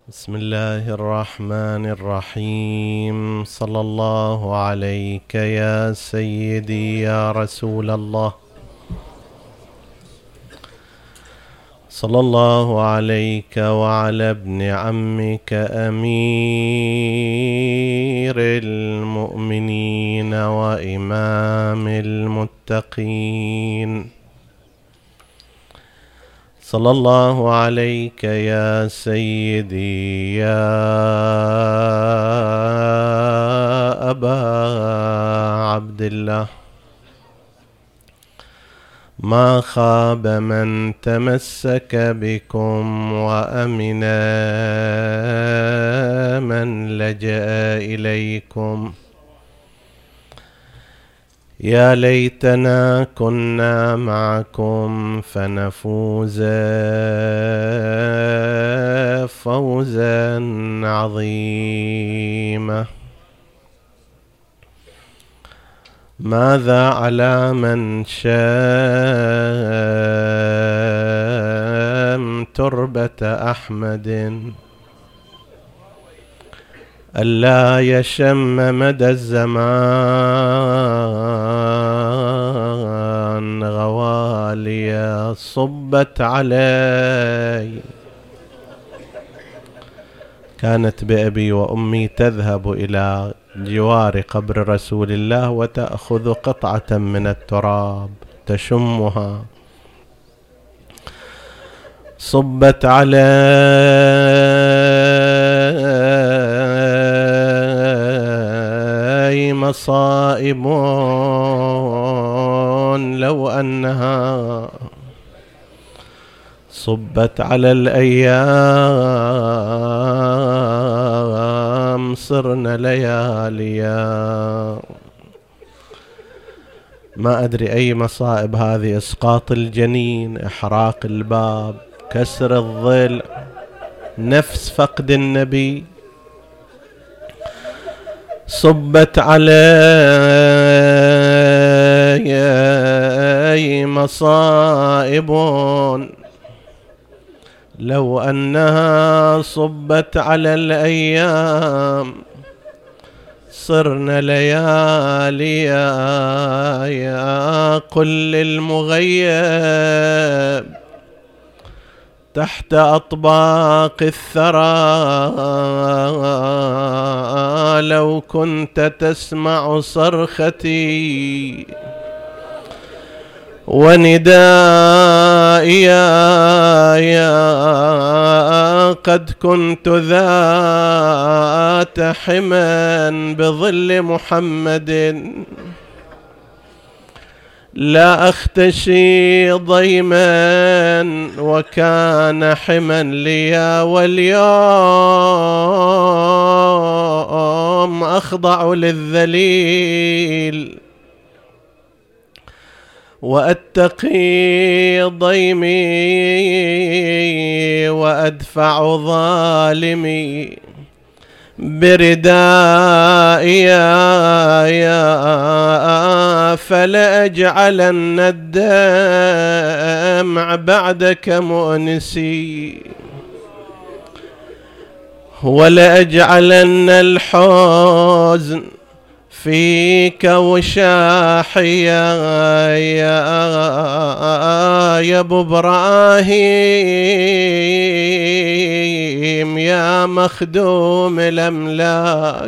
بسم الله الرحمن الرحيم. صلى الله عليك يا سيدي يا رسول الله. صلى الله عليك وعلى ابن عمك أمير المؤمنين وإمام المتقين. صلى الله عليك يا سيدي يا أبا عبد الله. ما خاب من تمسك بكم وأمن من لجأ إليكم. يا ليتنا كنا معكم فنفوز فوزا عظيما. ماذا على من شام تربة أحمد ألا يشم مدى الزمان غواليا صبت علي. كانت بأبي وأمي تذهب إلى جوار قبر رسول الله وتأخذ قطعة من التراب تشمها. صبت علي مصائب لو أنها صبت على الأيام صرنا لياليا. ما أدري أي مصائب هذه. إسقاط الجنين، إحراق الباب، كسر الظل، نفس فقد النبي. صبت علي مصائب لو أنها صبت على الأيام صرنا لياليا. يا قل للمغيب تحت أطباق الثرى لو كنت تسمع صرختي وندائي قد كنت ذات حما بظل محمد لا أختشي ضيما وكان حما لي. واليوم أخضع للذليل وأتقي ضيمي وأدفع ظالمي بردائي. فلأجعلن الدمع بعدك مؤنسي ولأجعلن الحزن فيك وشاحيا. يا ابو ابراهيم يا مخدوم الأملاك.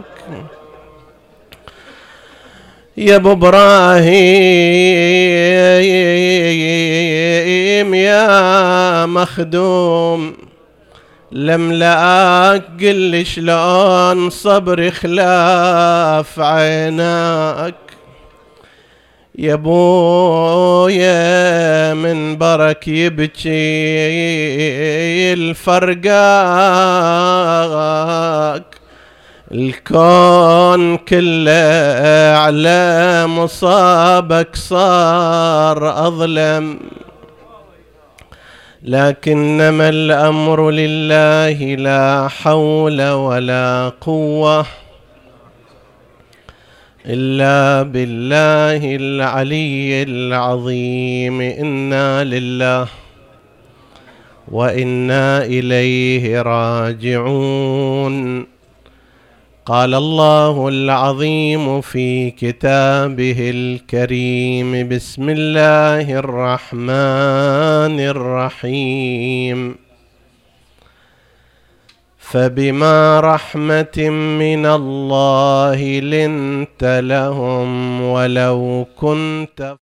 يا ابو ابراهيم يا مخدوم الأملاك. قل لي شلون صبر خلاف عيناك. يا بويا من برك يبكي الفرقاك. الكون كله على مصابك صار أظلم لكنما الأمر لله لا حول ولا قوة إلا بالله العلي العظيم. إنا لله وإنا إليه راجعون. قال الله العظيم في كتابه الكريم: بسم الله الرحمن الرحيم. فبما رحمة من الله لنت لهم ولو كنت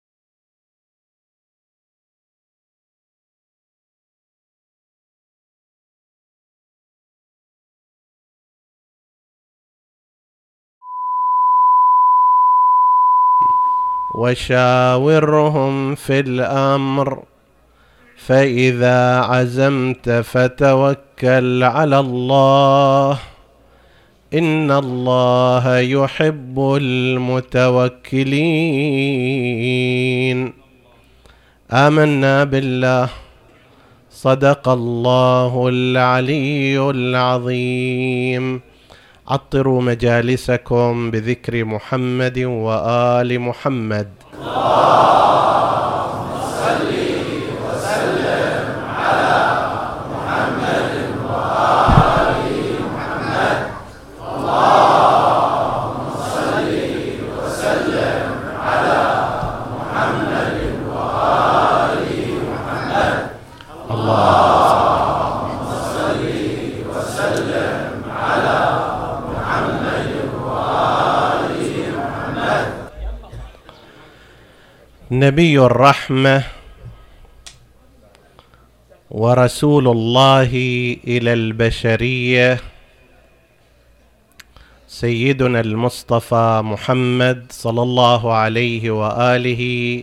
وشاورهم في الأمر فإذا عزمت فتوكل على الله إن الله يحب المتوكلين. آمنا بالله. صدق الله العلي العظيم. عطروا مجالسكم بذكر محمد وآل محمد. اللهم صل وسلم على محمد وآل محمد. اللهم صل وسلم على محمد وآل محمد. اللهم صل وسلم على نبي الرحمة ورسول الله إلى البشرية سيدنا المصطفى محمد صلى الله عليه وآله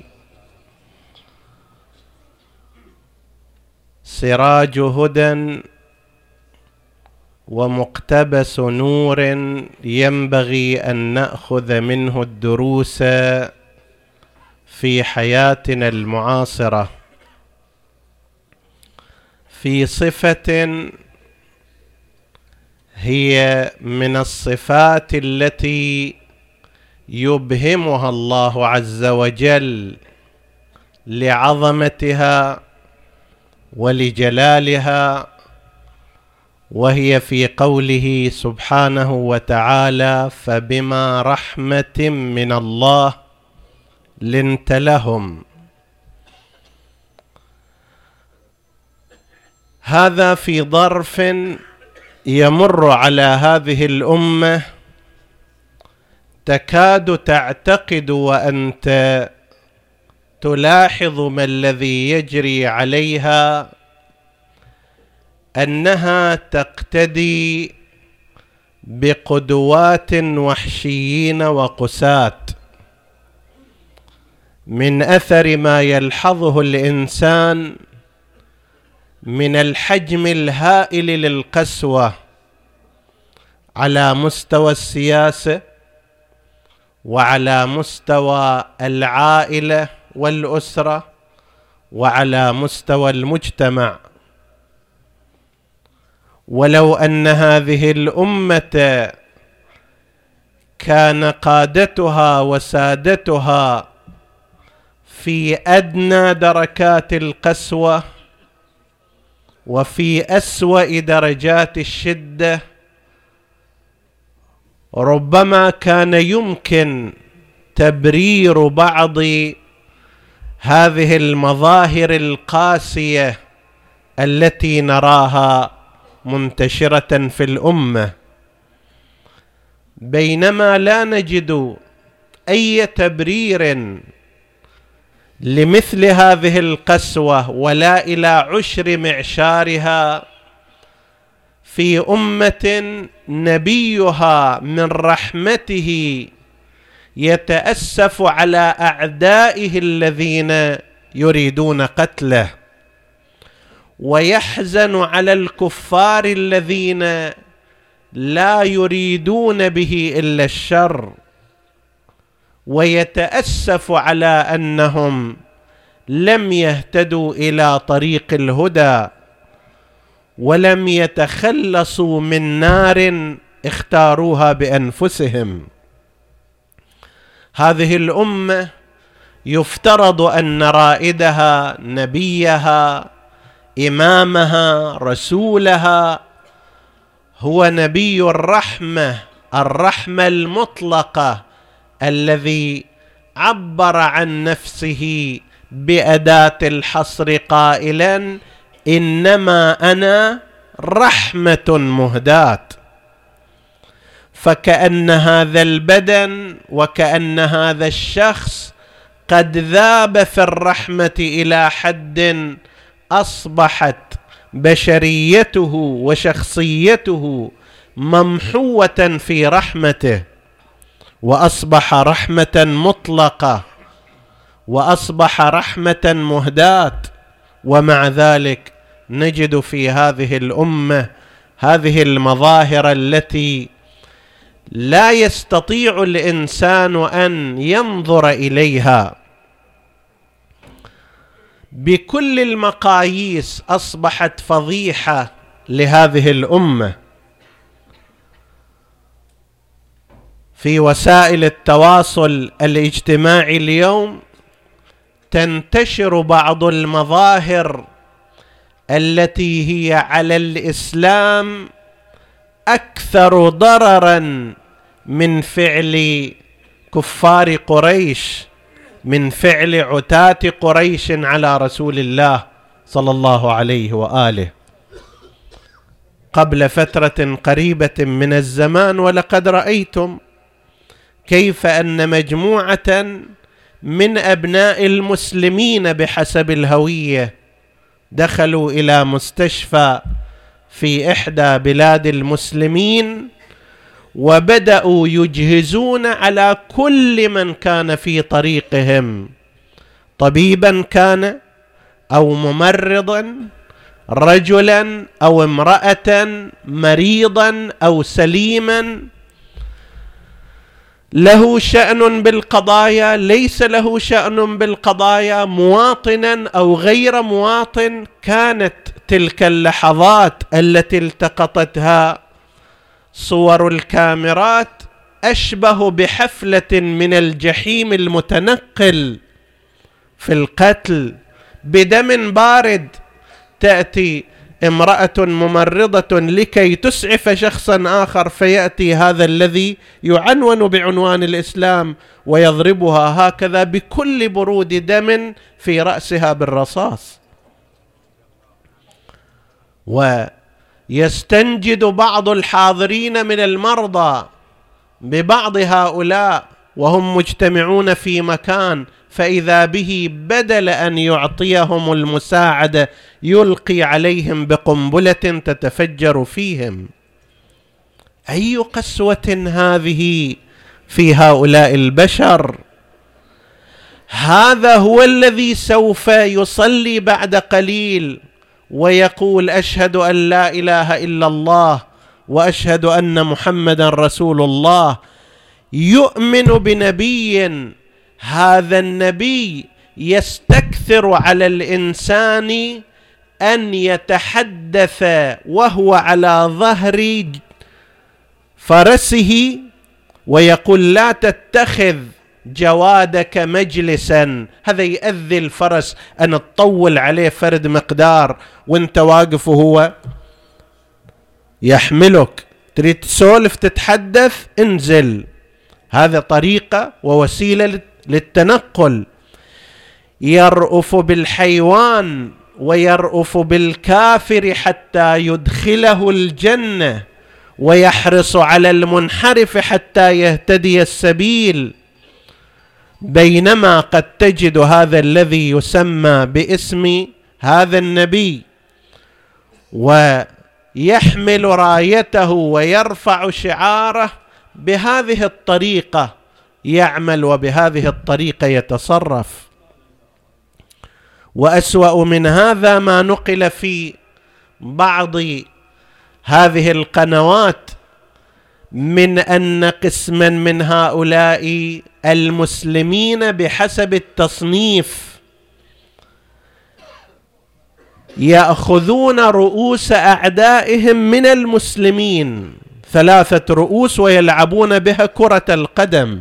سراج هدى ومقتبس نور ينبغي أن نأخذ منه الدروس في حياتنا المعاصرة، في صفة هي من الصفات التي يبهمها الله عز وجل لعظمتها ولجلالها، وهي في قوله سبحانه وتعالى: فبما رحمة من الله لنت لهم. هذا في ظرف يمر على هذه الأمة تكاد تعتقد وأنت تلاحظ ما الذي يجري عليها أنها تقتدي بقدوات وحشيين وقساة، من أثر ما يلحظه الإنسان من الحجم الهائل للقسوة على مستوى السياسة وعلى مستوى العائلة والأسرة وعلى مستوى المجتمع. ولو أن هذه الأمة كان قادتها وسادتها في أدنى دركات القسوة وفي أسوأ درجات الشدة، ربما كان يمكن تبرير بعض هذه المظاهر القاسية التي نراها منتشرة في الأمة، بينما لا نجد أي تبرير لمثل هذه القسوة ولا إلى عشر معشارها في أمة نبيها من رحمته يتأسف على أعدائه الذين يريدون قتله، ويحزن على الكفار الذين لا يريدون به إلا الشر، ويتأسف على أنهم لم يهتدوا إلى طريق الهدى ولم يتخلصوا من نار اختاروها بأنفسهم. هذه الأمة يفترض أن رائدها نبيها إمامها رسولها هو نبي الرحمة، الرحمة المطلقة، الذي عبر عن نفسه بأداة الحصر قائلا: إنما أنا رحمة مهداة. فكأن هذا البدن وكأن هذا الشخص قد ذاب في الرحمة إلى حد أصبحت بشريته وشخصيته ممحوة في رحمته، وأصبح رحمة مطلقة، وأصبح رحمة مهداة. ومع ذلك نجد في هذه الأمة هذه المظاهر التي لا يستطيع الإنسان أن ينظر إليها. بكل المقاييس أصبحت فضيحة لهذه الأمة. في وسائل التواصل الاجتماعي اليوم تنتشر بعض المظاهر التي هي على الإسلام أكثر ضرراً من فعل كفار قريش، من فعل عتاة قريش على رسول الله صلى الله عليه وآله قبل فترة قريبة من الزمان. ولقد رأيتم كيف أن مجموعة من أبناء المسلمين بحسب الهوية دخلوا إلى مستشفى في إحدى بلاد المسلمين، وبدأوا يجهزون على كل من كان في طريقهم، طبيبا كان أو ممرضا، رجلا أو امرأة، مريضا أو سليما، له شأن بالقضايا، ليس له شأن بالقضايا، مواطنا أو غير مواطن. كانت تلك اللحظات التي التقطتها صور الكاميرات أشبه بحفلة من الجحيم المتنقل في القتل بدم بارد. تأتي امرأة ممرضة لكي تسعف شخصا آخر، فيأتي هذا الذي يعنون بعنوان الإسلام ويضربها هكذا بكل برود دم في رأسها بالرصاص. ويستنجد بعض الحاضرين من المرضى ببعض هؤلاء وهم مجتمعون في مكان، فإذا به بدل أن يعطيهم المساعدة يلقي عليهم بقنبلة تتفجر فيهم. أي قسوة هذه في هؤلاء البشر! هذا هو الذي سوف يصلي بعد قليل ويقول: أشهد أن لا إله إلا الله وأشهد أن محمدا رسول الله. يؤمن بنبي، هذا النبي يستكثر على الإنسان أن يتحدث وهو على ظهر فرسه ويقول: لا تتخذ جوادك مجلسا. هذا يأذي الفرس أن تطول عليه فرد مقدار وانت واقف وهو يحملك، تريد تسولف تتحدث انزل. هذا طريقة ووسيلة للتنقل. يرأف بالحيوان ويرأف بالكافر حتى يدخله الجنة، ويحرص على المنحرف حتى يهتدي السبيل. بينما قد تجد هذا الذي يسمى باسم هذا النبي ويحمل رايته ويرفع شعاره بهذه الطريقة يعمل وبهذه الطريقة يتصرف. وأسوأ من هذا ما نقل في بعض هذه القنوات من أن قسما من هؤلاء المسلمين بحسب التصنيف يأخذون رؤوس أعدائهم من المسلمين، 3 رؤوس، ويلعبون بها كرة القدم.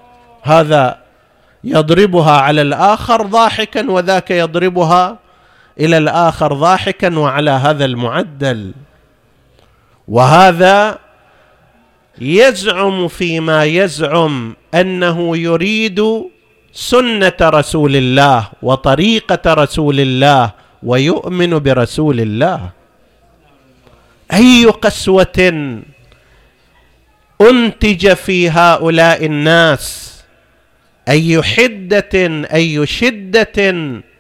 هذا يضربها على الآخر ضاحكا وذاك يضربها إلى الآخر ضاحكا وعلى هذا المعدل. وهذا يزعم فيما يزعم أنه يريد سنة رسول الله وطريقة رسول الله ويؤمن برسول الله. أي قسوة أنتج في هؤلاء الناس، أي حدة، أي شدة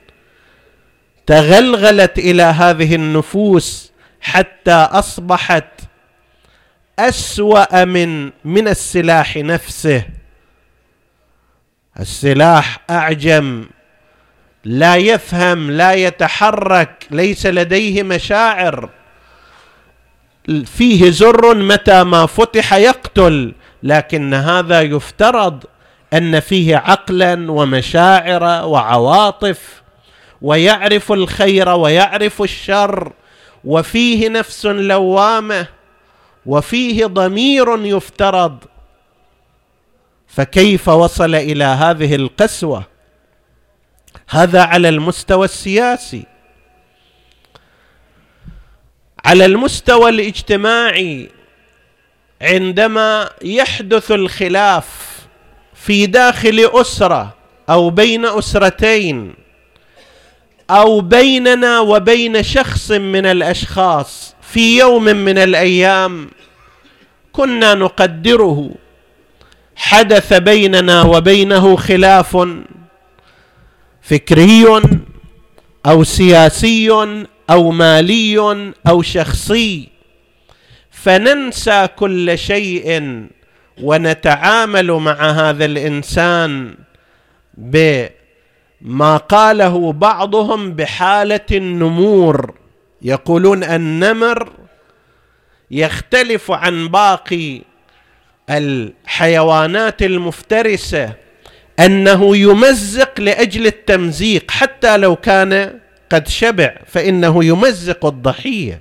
تغلغلت إلى هذه النفوس حتى أصبحت أسوأ من السلاح نفسه. السلاح أعجم، لا يفهم، لا يتحرك، ليس لديه مشاعر، فيه زر متى ما فتح يقتل، لكن هذا يفترض أن فيه عقلا ومشاعر وعواطف، ويعرف الخير ويعرف الشر، وفيه نفس لوامة، وفيه ضمير يفترض. فكيف وصل إلى هذه القسوة؟ هذا على المستوى السياسي. على المستوى الاجتماعي، عندما يحدث الخلاف في داخل أسرة أو بين أسرتين أو بيننا وبين شخص من الأشخاص في يوم من الأيام كنا نقدره، حدث بيننا وبينه خلاف فكري أو سياسي أو مالي أو شخصي، فننسى كل شيء ونتعامل مع هذا الإنسان بما قاله بعضهم بحالة النمور. يقولون النمر يختلف عن باقي الحيوانات المفترسة أنه يمزق لأجل التمزيق، حتى لو كان قد شبع فإنه يمزق الضحية.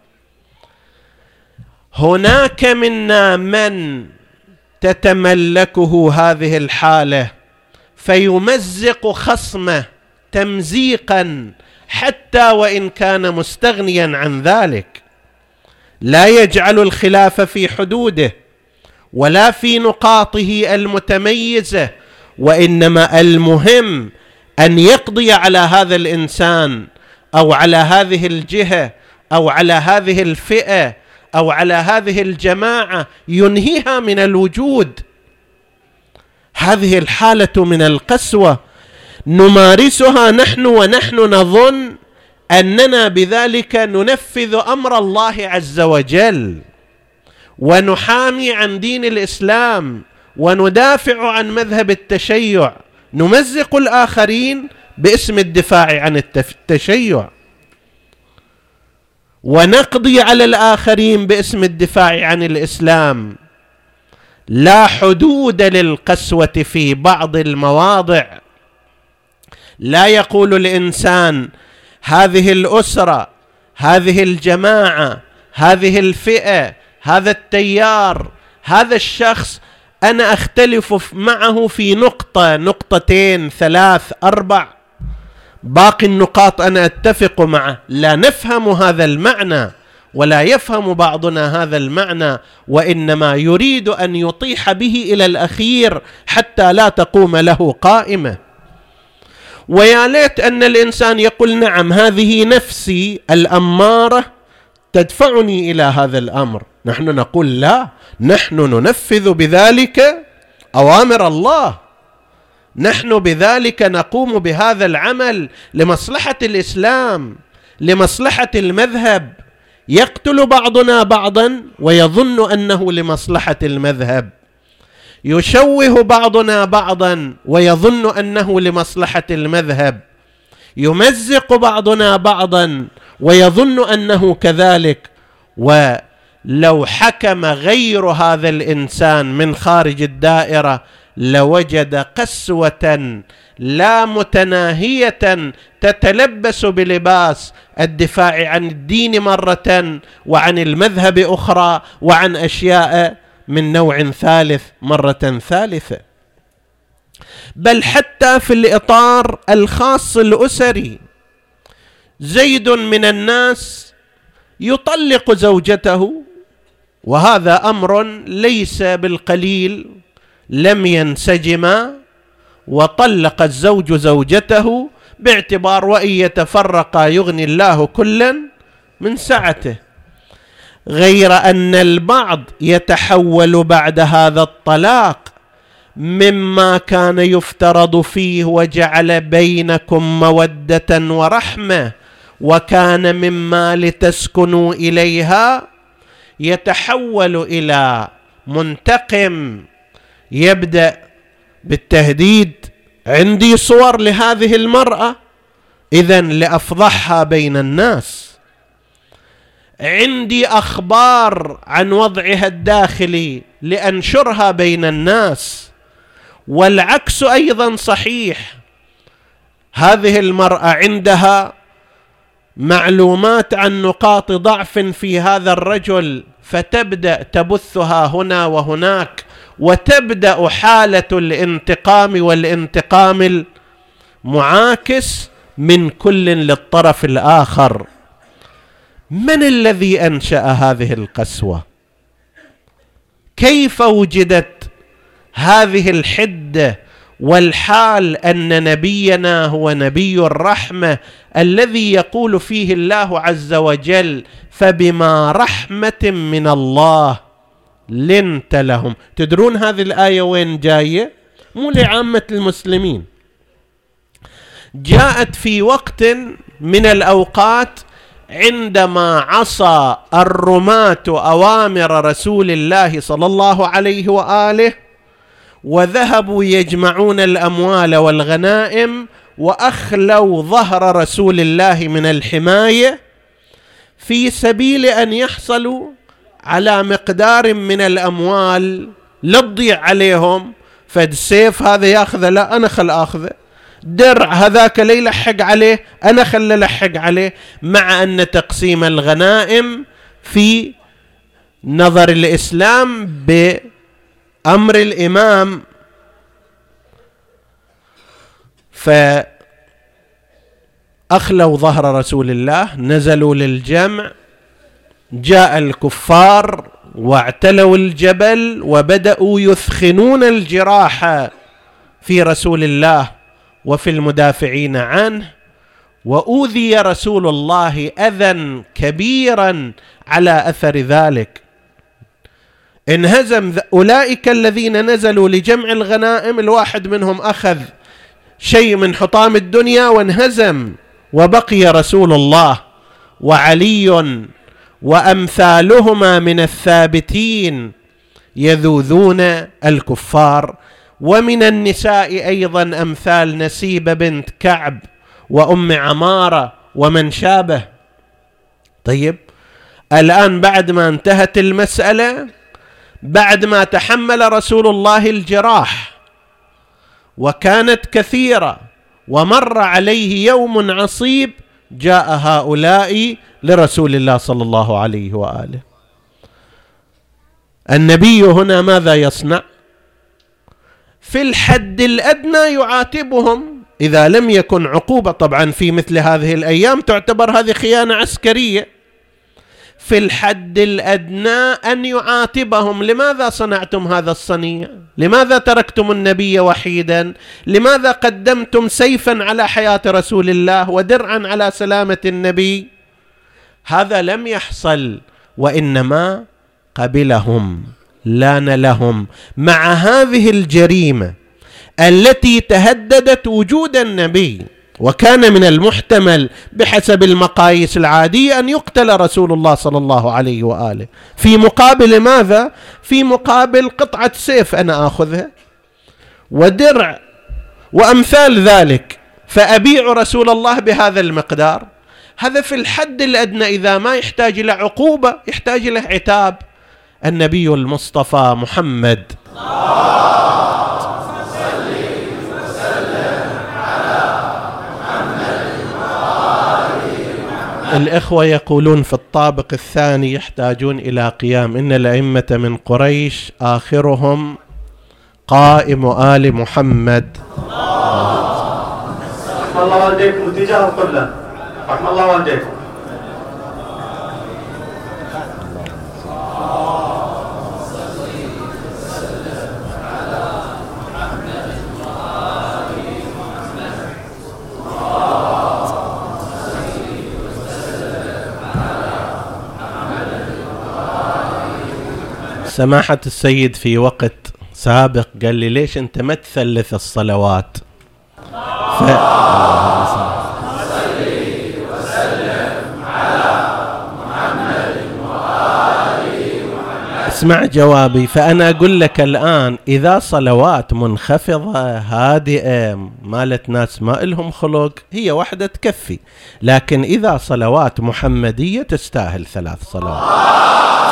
هناك منا من تتملكه هذه الحالة فيمزق خصمه تمزيقا حتى وإن كان مستغنيا عن ذلك، لا يجعل الخلاف في حدوده ولا في نقاطه المتميزة، وإنما المهم أن يقضي على هذا الإنسان أو على هذه الجهة أو على هذه الفئة أو على هذه الجماعة، ينهيها من الوجود. هذه الحالة من القسوة نمارسها نحن، ونحن نظن أننا بذلك ننفذ أمر الله عز وجل ونحامي عن دين الإسلام وندافع عن مذهب التشيع. نمزق الآخرين باسم الدفاع عن التشيع، ونقضي على الآخرين باسم الدفاع عن الإسلام. لا حدود للقسوة في بعض المواضع. لا يقول الإنسان هذه الأسرة، هذه الجماعة، هذه الفئة، هذا التيار، هذا الشخص أنا أختلف معه في نقطة، نقطتين، ثلاث، أربع، باقي النقاط أنا أتفق معه. لا نفهم هذا المعنى، ولا يفهم بعضنا هذا المعنى، وإنما يريد أن يطيح به إلى الأخير حتى لا تقوم له قائمة. ويا ليت أن الإنسان يقول نعم هذه نفسي الأمارة تدفعني إلى هذا الأمر. نحن نقول لا، نحن ننفذ بذلك أوامر الله، نحن بذلك نقوم بهذا العمل لمصلحة الإسلام، لمصلحة المذهب. يقتل بعضنا بعضا ويظن أنه لمصلحة المذهب، يشوه بعضنا بعضا ويظن أنه لمصلحة المذهب، يمزق بعضنا بعضا ويظن أنه كذلك. ولو حكم غير هذا الإنسان من خارج الدائرة لوجد قسوة لا متناهية تتلبس بلباس الدفاع عن الدين مرة، وعن المذهب أخرى، وعن أشياء من نوع ثالث مرة ثالثة. بل حتى في الإطار الخاص الأسري زيد من الناس يطلق زوجته، وهذا أمر ليس بالقليل، لم ينسجما وطلق الزوج زوجته باعتبار وإن يتفرقا يغني الله كلا من سعته. غير أن البعض يتحول بعد هذا الطلاق مما كان يفترض فيه وجعل بينكم مودة ورحمة وكان مما لتسكنوا إليها، يتحول إلى منتقم، يبدأ بالتهديد: عندي صور لهذه المرأة إذن لأفضحها بين الناس، عندي أخبار عن وضعها الداخلي لأنشرها بين الناس. والعكس أيضا صحيح، هذه المرأة عندها معلومات عن نقاط ضعف في هذا الرجل، فتبدأ تبثها هنا وهناك، وتبدأ حالة الانتقام والانتقام المعاكس من كل للطرف الآخر. من الذي أنشأ هذه القسوة؟ كيف وجدت هذه الحدة والحال أن نبينا هو نبي الرحمة الذي يقول فيه الله عز وجل: فبما رحمة من الله لنت لهم. تدرون هذه الآية وين جاية؟ مو لعامة المسلمين، جاءت في وقت من الأوقات عندما عصى الرماة أوامر رسول الله صلى الله عليه وآله، وذهبوا يجمعون الأموال والغنائم وأخلوا ظهر رسول الله من الحماية في سبيل أن يحصلوا على مقدار من الأموال لا تضيع عليهم. فالسيف هذا يأخذه، لا أنا خل أخذه، درع هذاك لا يلحق عليه، أنا خل لحق عليه. مع أن تقسيم الغنائم في نظر الإسلام بأمر الإمام، فأخلوا ظهر رسول الله، نزلوا للجمع، جاء الكفار واعتلوا الجبل وبدأوا يثخنون الجراح في رسول الله وفي المدافعين عنه، وأوذي رسول الله أذى كبيرا على أثر ذلك. انهزم أولئك الذين نزلوا لجمع الغنائم، الواحد منهم أخذ شيء من حطام الدنيا وانهزم، وبقي رسول الله وعلي وأمثالهما من الثابتين يذوذون الكفار. ومن النساء أيضا أمثال نسيبة بنت كعب وأم عمارة ومن شابه. طيب، الآن بعد ما انتهت المسألة، بعد ما تحمل رسول الله الجراح وكانت كثيرة ومر عليه يوم عصيب، جاء هؤلاء لرسول الله صلى الله عليه وآله. النبي هنا ماذا يصنع؟ في الحد الأدنى يعاتبهم إذا لم يكن عقوبة. طبعا في مثل هذه الأيام تعتبر هذه خيانة عسكرية. في الحد الأدنى أن يعاتبهم: لماذا صنعتم هذا الصنيع؟ لماذا تركتم النبي وحيدا؟ لماذا قدمتم سيفا على حياة رسول الله ودرعا على سلامة النبي؟ هذا لم يحصل، وإنما قبلهم، لان لهم مع هذه الجريمة التي تهددت وجود النبي. وكان من المحتمل بحسب المقاييس العادية أن يقتل رسول الله صلى الله عليه وآله، في مقابل ماذا؟ في مقابل قطعة سيف أنا أخذها ودرع وأمثال ذلك، فأبيع رسول الله بهذا المقدار. هذا في الحد الأدنى، إذا ما يحتاج إلى عقوبة يحتاج إلى عتاب. النبي المصطفى محمد الإخوة يقولون في الطابق الثاني يحتاجون إلى قيام. إن الأئمة من قريش آخرهم قائم آل محمد. الله عليكم اتجاه القبلة. رحم الله والديكم. سماحة السيد في وقت سابق قال لي ليش أنت ما تثلث الصلوات؟ اسمع جوابي. فأنا أقول لك الآن إذا صلوات منخفضة هادئة مالت ناس ما إلهم خلق هي واحدة تكفي، لكن إذا صلوات محمدية تستاهل 3 صلوات.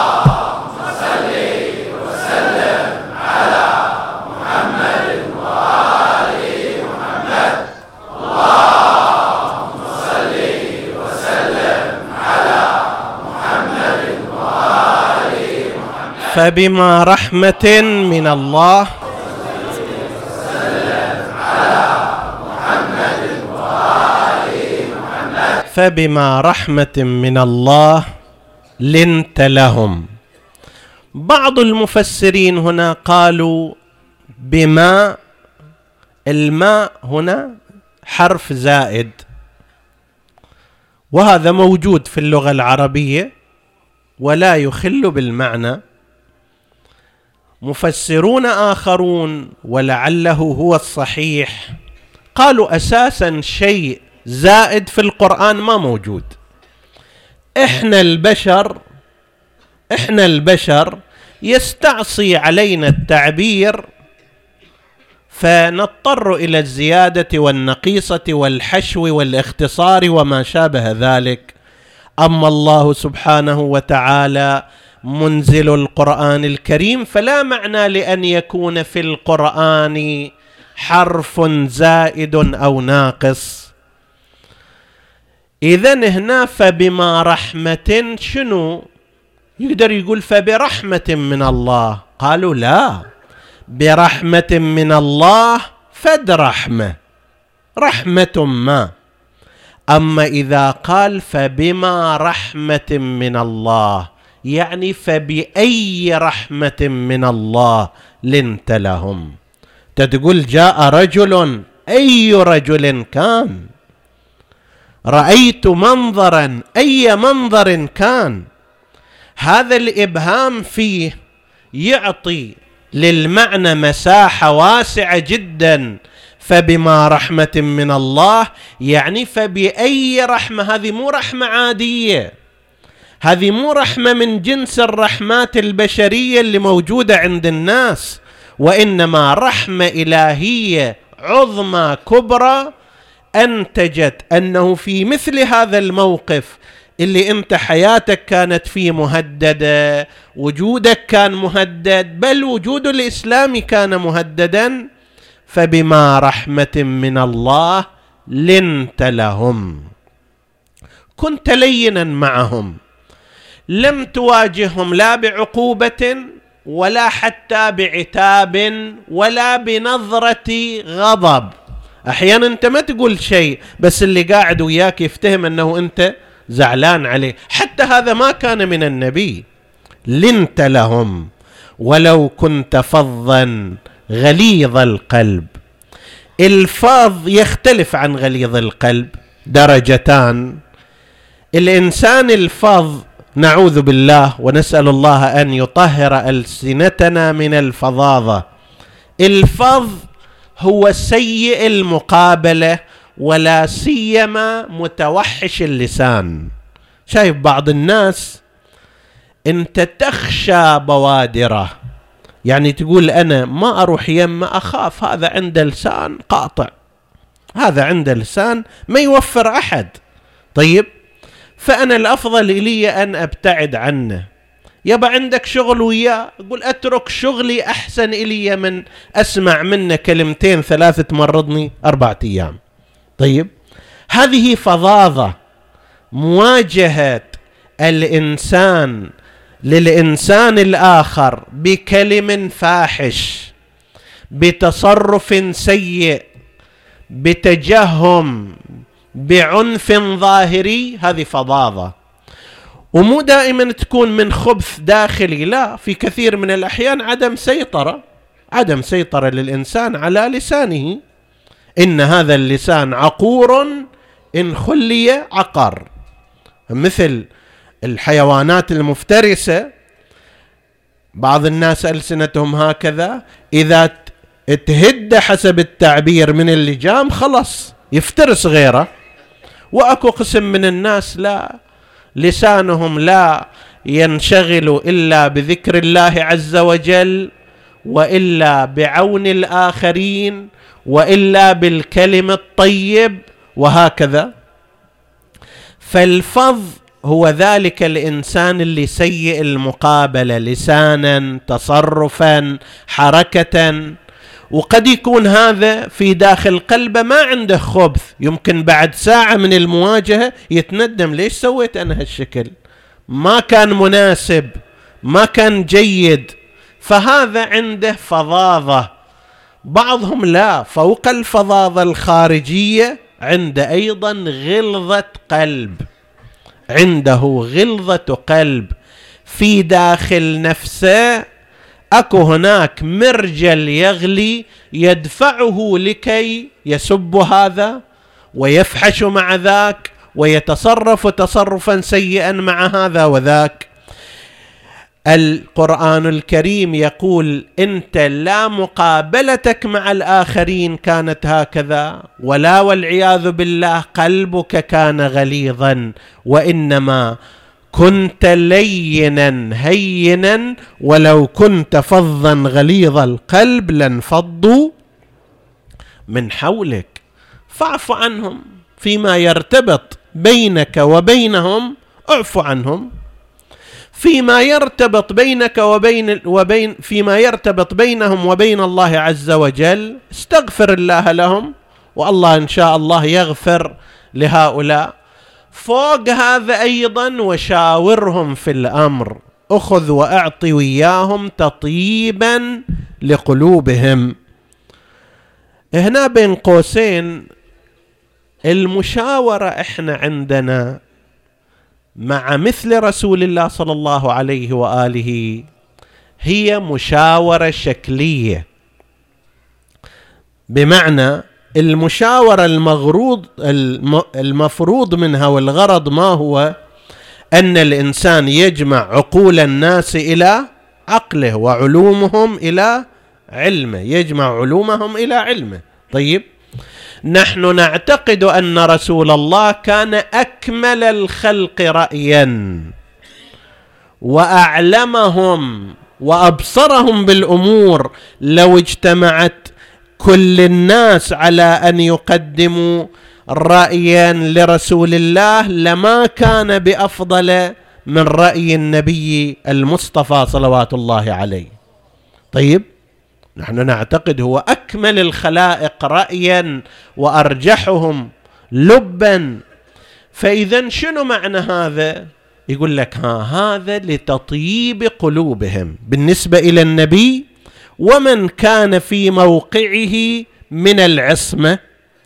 فبما رحمة من الله فبما رحمة من الله لنت لهم. بعض المفسرين هنا قالوا بما، الماء هنا حرف زائد، وهذا موجود في اللغة العربية ولا يخل بالمعنى. مفسرون آخرون ولعله هو الصحيح قالوا أساسا شيء زائد في القرآن ما موجود. إحنا البشر يستعصي علينا التعبير فنضطر إلى الزيادة والنقيصة والحشو والاختصار وما شابه ذلك. أما الله سبحانه وتعالى منزل القرآن الكريم فلا معنى لأن يكون في القرآن حرف زائد أو ناقص. إذن هنا فبما رحمة شنو؟ يقدر يقول فبرحمة من الله، قالوا لا، برحمة من الله فد رحمة ما. أما إذا قال فبما رحمة من الله يعني فبأي رحمة من الله لنت لهم. تقول جاء رجل، أي رجل كان، رأيت منظرا، أي منظر كان. هذا الإبهام فيه يعطي للمعنى مساحة واسعة جدا. فبما رحمة من الله يعني فبأي رحمة. هذه مو رحمة عادية، هذه مو رحمة من جنس الرحمات البشرية اللي موجودة عند الناس، وإنما رحمة إلهية عظمى كبرى أنتجت أنه في مثل هذا الموقف اللي أنت حياتك كانت فيه مهددة، وجودك كان مهدد، بل وجود الإسلام كان مهددا، فبما رحمة من الله لنت لهم. كنت لينا معهم، لم تواجههم لا بعقوبة ولا حتى بعتاب ولا بنظرة غضب. أحيانا أنت ما تقول شيء بس اللي قاعد وياك يفتهم أنه أنت زعلان عليه، حتى هذا ما كان من النبي. لنت لهم ولو كنت فظا غليظ القلب. الفظ يختلف عن غليظ القلب درجتان. الإنسان الفظ نعوذ بالله ونسأل الله أن يطهر ألسنتنا من الفظاظة. الفظ هو سيء المقابلة ولا سيما متوحش اللسان. شايف بعض الناس انت تخشى بوادره، يعني تقول أنا ما أروح يمه أخاف، هذا عنده لسان قاطع، هذا عنده لسان ما يوفر أحد. طيب فأنا الأفضل لي أن أبتعد عنه. يبقى عندك شغل وياه، أقول أترك شغلي أحسن إلي من أسمع منه 2 3 تمرضني 4 أيام. طيب هذه فظاظة. مواجهة الإنسان للإنسان الآخر بكلم فاحش، بتصرف سيء، بتجهم، بعنف ظاهري هذه فظاظة. ومو دائما تكون من خبث داخلي، لا، في كثير من الأحيان عدم سيطرة للإنسان على لسانه. إن هذا اللسان عقور إن خلي عقر، مثل الحيوانات المفترسة. بعض الناس ألسنتهم هكذا، إذا تهد حسب التعبير من اللجام خلص يفترس غيره. وأكو قسم من الناس لا، لسانهم لا ينشغل إلا بذكر الله عز وجل، وإلا بعون الآخرين، وإلا بالكلم الطيب، وهكذا. فالفظ هو ذلك الإنسان اللي سيء المقابلة لسانا، تصرفا، حركة. وقد يكون هذا في داخل قلبه ما عنده خبث، يمكن بعد ساعة من المواجهة يتندم، ليش سويت أنا هالشكل، ما كان مناسب، ما كان جيد. فهذا عنده فظاظة. بعضهم لا، فوق الفظاظة الخارجية عنده أيضا غلظة قلب، عنده غلظة قلب في داخل نفسه. أكو هناك مرجل يغلي يدفعه لكي يسب هذا ويفحش مع ذاك ويتصرف تصرفا سيئا مع هذا وذاك. القرآن الكريم يقول: أنت لا مقابلتك مع الآخرين كانت هكذا، ولا والعياذ بالله قلبك كان غليظا، وإنما كنت لينا هينا، ولو كنت فظا غليظ القلب لانفضوا من حولك. فاعف عنهم فيما يرتبط بينك وبينهم، اعف عنهم. فيما يرتبط بينك فيما يرتبط بينهم وبين الله عز وجل استغفر الله لهم، والله إن شاء الله يغفر لهؤلاء. فوق هذا أيضا وشاورهم في الأمر، أخذ وأعطي وياهم تطيبا لقلوبهم. هنا بين قوسين المشاورة احنا عندنا مع مثل رسول الله صلى الله عليه وآله هي مشاورة شكلية، بمعنى المشاورة المفروض منها والغرض ما هو؟ أن الإنسان يجمع عقول الناس إلى عقله وعلومهم إلى علمه، يجمع علومهم إلى علمه. طيب، نحن نعتقد أن رسول الله كان أكمل الخلق رأيا وأعلمهم وأبصرهم بالأمور. لو اجتمعت كل الناس على أن يقدموا رأيا لرسول الله لما كان بأفضل من رأي النبي المصطفى صلوات الله عليه. طيب، نحن نعتقد هو أكمل الخلائق رأيا وأرجحهم لبا. فإذا شنو معنى هذا؟ يقول لك هذا لتطيب قلوبهم بالنسبة إلى النبي ومن كان في موقعه من العصمة.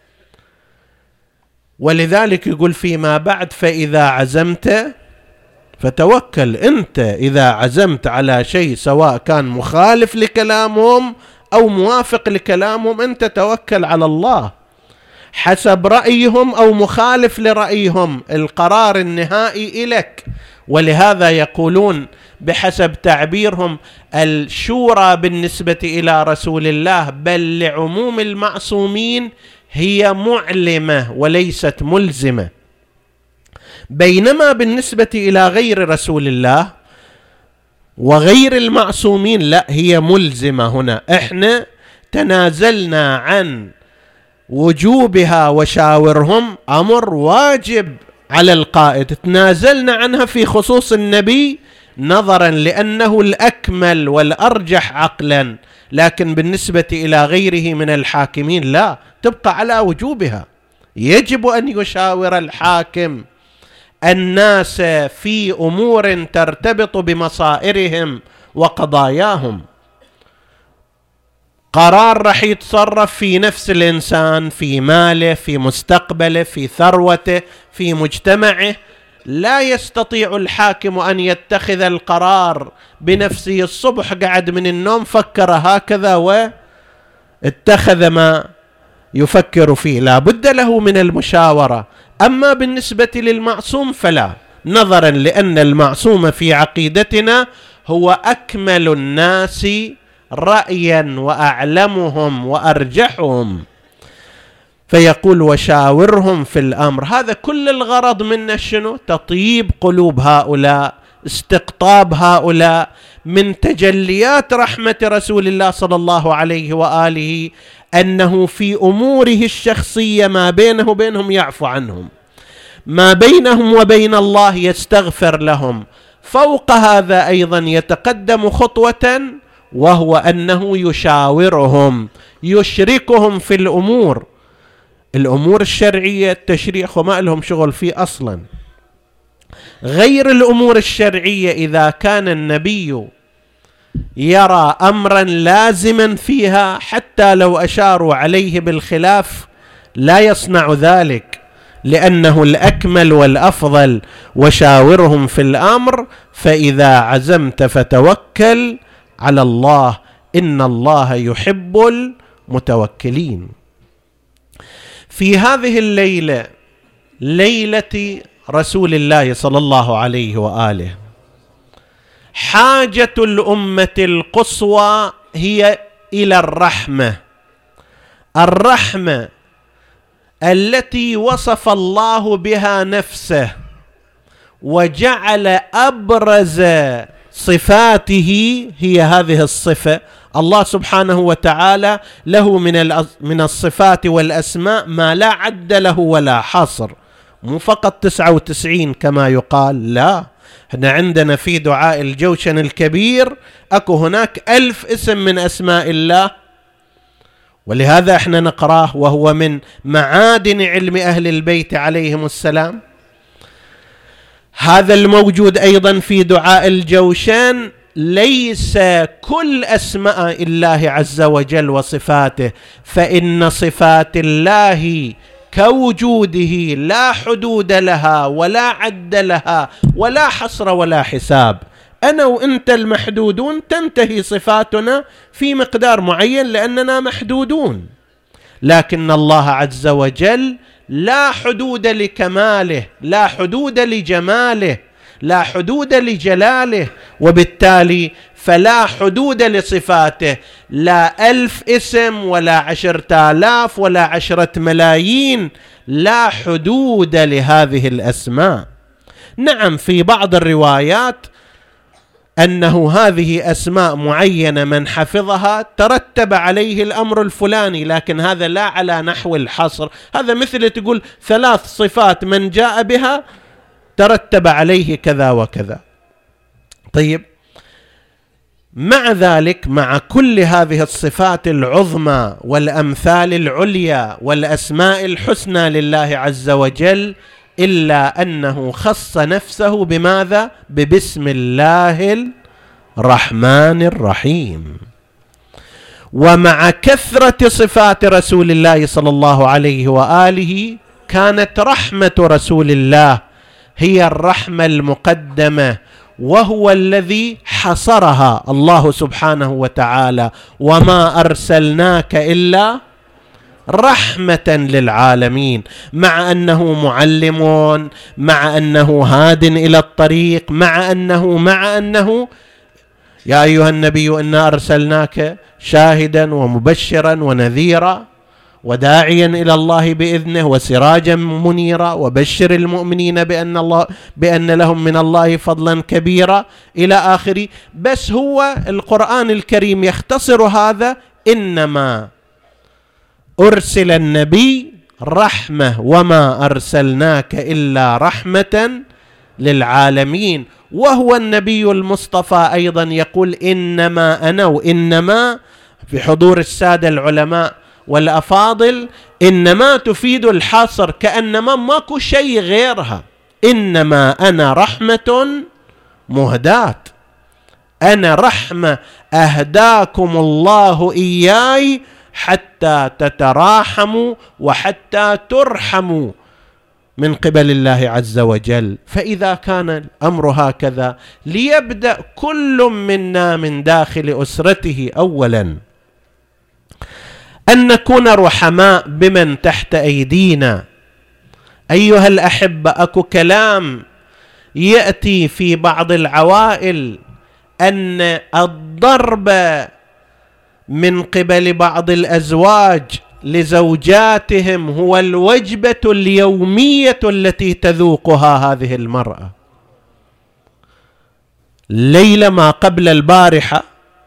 ولذلك يقول فيما بعد: فإذا عزمت فتوكل. أنت إذا عزمت على شيء سواء كان مخالف لكلامهم أو موافق لكلامهم، أنت توكل على الله حسب رأيهم أو مخالف لرأيهم، القرار النهائي إليك. ولهذا يقولون بحسب تعبيرهم: الشورى بالنسبة إلى رسول الله بل لعموم المعصومين هي معلمة وليست ملزمة، بينما بالنسبة إلى غير رسول الله وغير المعصومين لا، هي ملزمة. هنا احنا تنازلنا عن وجوبها وشاورهم، أمر واجب على القائد، تنازلنا عنها في خصوص النبي نظرا لأنه الأكمل والأرجح عقلا، لكن بالنسبة إلى غيره من الحاكمين لا، تبقى على وجوبها. يجب أن يشاور الحاكم الناس في أمور ترتبط بمصائرهم وقضاياهم. قرار راح يتصرف في نفس الإنسان، في ماله، في مستقبله، في ثروته، في مجتمعه. لا يستطيع الحاكم أن يتخذ القرار بنفسه. الصبح قعد من النوم فكر هكذا واتخذ ما يفكر فيه، لا بد له من المشاورة. أما بالنسبة للمعصوم فلا، نظرا لأن المعصوم في عقيدتنا هو أكمل الناس رأيا وأعلمهم وأرجحهم، فيقول وشاورهم في الأمر. هذا كل الغرض منه شنو؟ تطيب قلوب هؤلاء، استقطاب هؤلاء من تجليات رحمة رسول الله صلى الله عليه وآله، أنه في أموره الشخصية ما بينه وبينهم يعفو عنهم، ما بينهم وبين الله يستغفر لهم. فوق هذا أيضا يتقدم خطوة، وهو أنه يشاورهم، يشركهم في الأمور الشرعية. التشريع وما لهم شغل فيه أصلا. غير الأمور الشرعية إذا كان النبي يرى أمرا لازما فيها حتى لو أشاروا عليه بالخلاف لا يصنع ذلك، لأنه الأكمل والأفضل. وشاورهم في الأمر فإذا عزمت فتوكل على الله إن الله يحب المتوكلين. في هذه الليلة، ليلة رسول الله صلى الله عليه وآله، حاجة الأمة القصوى هي إلى الرحمة التي وصف الله بها نفسه وجعل أبرز صفاته هي هذه الصفة. الله سبحانه وتعالى له من الصفات والأسماء ما لا عد له ولا حصر، مو فقط 99 كما يقال، لا، احنا عندنا في دعاء الجوشن الكبير اكو هناك 1000 اسم من أسماء الله، ولهذا احنا نقراه وهو من معادن علم أهل البيت عليهم السلام. هذا الموجود أيضا في دعاء الجوشن ليس كل أسماء الله عز وجل وصفاته، فإن صفات الله كوجوده لا حدود لها ولا عد لها ولا حصر ولا حساب. أنا وإنت المحدودون تنتهي صفاتنا في مقدار معين لأننا محدودون، لكن الله عز وجل لا حدود لكماله، لا حدود لجماله، لا حدود لجلاله، وبالتالي فلا حدود لصفاته، لا 1000 اسم ولا 10,000 ولا 10 ملايين، لا حدود لهذه الأسماء. نعم في بعض الروايات أنه هذه أسماء معينة من حفظها ترتب عليه الأمر الفلاني، لكن هذا لا على نحو الحصر. هذا مثل تقول 3 صفات من جاء بها ترتب عليه كذا وكذا. طيب، مع ذلك مع كل هذه الصفات العظمى والأمثال العليا والأسماء الحسنى لله عز وجل، إلا أنه خص نفسه بماذا؟ ببسم الله الرحمن الرحيم. ومع كثرة صفات رسول الله صلى الله عليه وآله كانت رحمة رسول الله هي الرحمة المقدمة، وهو الذي حصرها الله سبحانه وتعالى: وما أرسلناك إلا رحمة للعالمين. مع أنه معلم، مع أنه هاد إلى الطريق، مع أنه يا أيها النبي إنا أرسلناك شاهدا ومبشرا ونذيرا وداعيا إلى الله بإذنه وسراجا منيرا وبشر المؤمنين بأن لهم من الله فضلا كبيرا إلى آخره. بس هو القرآن الكريم يختصر هذا: إنما أرسل النبي رحمة وما أرسلناك إلا رحمة للعالمين. وهو النبي المصطفى أيضا يقول: إنما أنا، وإنما في حضور السادة العلماء والأفاضل إنما تفيد الحصر، كأنما ماكو شيء غيرها. إنما أنا رحمة مهداة، أنا رحمة أهداكم الله إياي حتى تتراحموا وحتى ترحموا من قبل الله عز وجل. فإذا كان الأمر هكذا، ليبدأ كل منا من داخل أسرته أولا أن نكون رحماء بمن تحت أيدينا. أيها الأحبة، أكو كلام يأتي في بعض العوائل أن الضرب من قبل بعض الأزواج لزوجاتهم هو الوجبة اليومية التي تذوقها هذه المرأة. ليلة ما قبل البارحة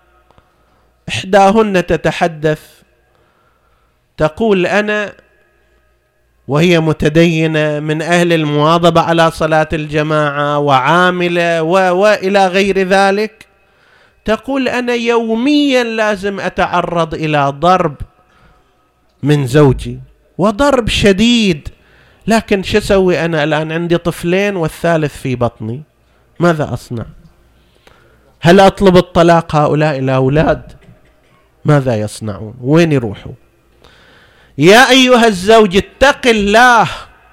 إحداهن تتحدث تقول: أنا، وهي متدينة من أهل المواظبة على صلاة الجماعة وعاملة وإلى غير ذلك، تقول: أنا يوميا لازم أتعرض إلى ضرب من زوجي، وضرب شديد، لكن شو أسوي؟ أنا الآن عندي طفلين والثالث في بطني، ماذا أصنع؟ هل أطلب الطلاق هؤلاء الأولاد؟ ماذا يصنعون؟ وين يروحوا؟ يا أيها الزوج، اتق الله،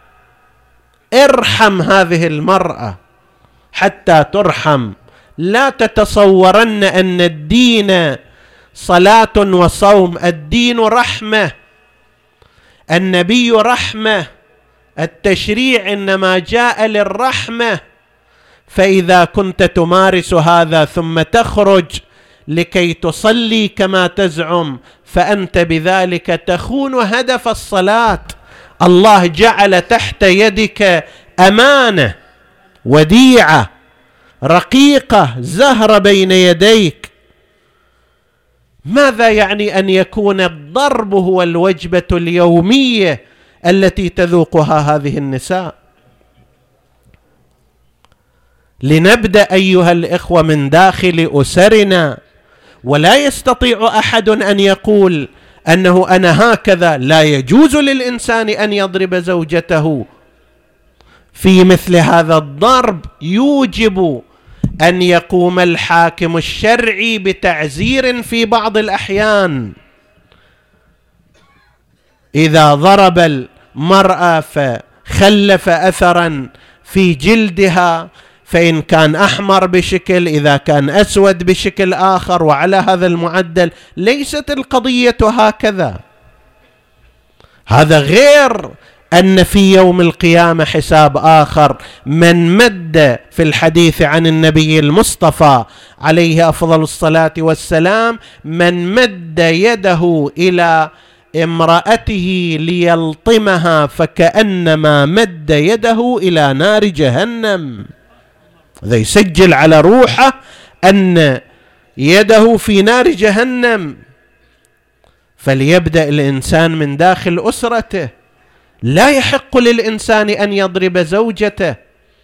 ارحم هذه المرأة حتى ترحم. لا تتصورن أن الدين صلاة وصوم، الدين رحمة، النبي رحمة، التشريع إنما جاء للرحمة. فإذا كنت تمارس هذا ثم تخرج لكي تصلي كما تزعم، فأنت بذلك تخون هدف الصلاة. الله جعل تحت يدك أمانة، وديعة رقيقة، زهرة بين يديك. ماذا يعني أن يكون الضرب هو الوجبة اليومية التي تذوقها هذه النساء؟ لنبدأ أيها الإخوة من داخل أسرنا، ولا يستطيع أحد أن يقول أنه أنا هكذا. لا يجوز للإنسان أن يضرب زوجته. في مثل هذا الضرب يوجب أن يقوم الحاكم الشرعي بتعزير في بعض الأحيان. إذا ضرب المرأة فخلف أثرا في جلدها، فإن كان أحمر بشكل، إذا كان أسود بشكل آخر، وعلى هذا المعدل، ليست القضية هكذا. هذا غير أن في يوم القيامة حساب آخر. من مد في الحديث عن النبي المصطفى عليه أفضل الصلاة والسلام، من مد يده إلى امرأته ليلطمها فكأنما مد يده إلى نار جهنم. هذا يسجل على روحه أن يده في نار جهنم. فليبدأ الإنسان من داخل أسرته. لا يحق للإنسان أن يضرب زوجته،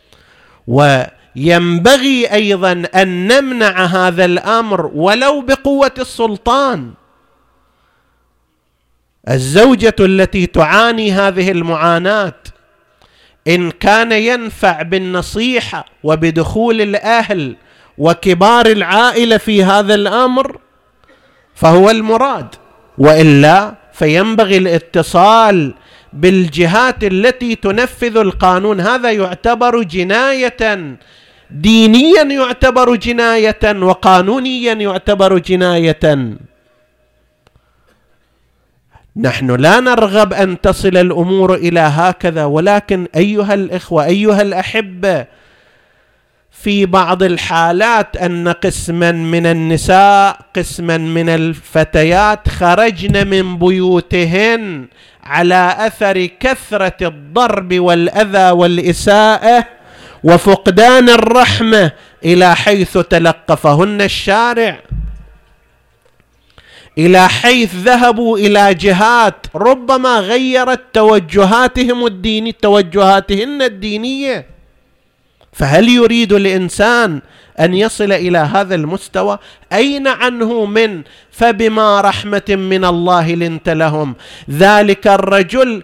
وينبغي أيضا أن نمنع هذا الأمر ولو بقوة السلطان. الزوجة التي تعاني هذه المعاناة، إن كان ينفع بالنصيحة وبدخول الأهل وكبار العائلة في هذا الأمر فهو المراد، وإلا فينبغي الاتصال بالجهات التي تنفذ القانون. هذا يعتبر جناية، دينيا يعتبر جناية، وقانونيا يعتبر جناية. نحن لا نرغب أن تصل الأمور إلى هكذا، ولكن أيها الإخوة، أيها الأحبة، في بعض الحالات أن قسما من النساء، قسما من الفتيات، خرجن من بيوتهن على أثر كثرة الضرب والأذى والإساءة وفقدان الرحمة، إلى حيث تلقفهن الشارع، إلى حيث ذهبوا إلى جهات ربما غيرت توجهاتهن الدينية. فهل يريد الإنسان أن يصل إلى هذا المستوى؟ أين عنه من فبما رحمة من الله لنت لهم؟ ذلك الرجل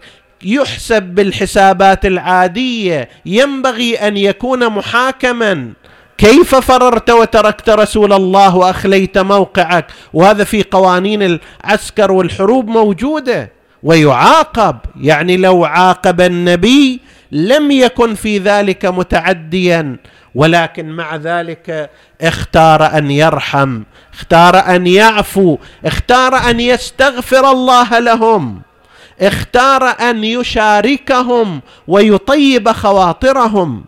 يحسب بالحسابات العادية، ينبغي أن يكون محاكما كيف فررت وتركت رسول الله وأخليت موقعك؟ وهذا في قوانين العسكر والحروب موجودة، ويعاقب. يعني لو عاقب النبي لم يكن في ذلك متعديا، ولكن مع ذلك اختار أن يرحم، اختار أن يعفو، اختار أن يستغفر الله لهم، اختار أن يشاركهم ويطيب خواطرهم،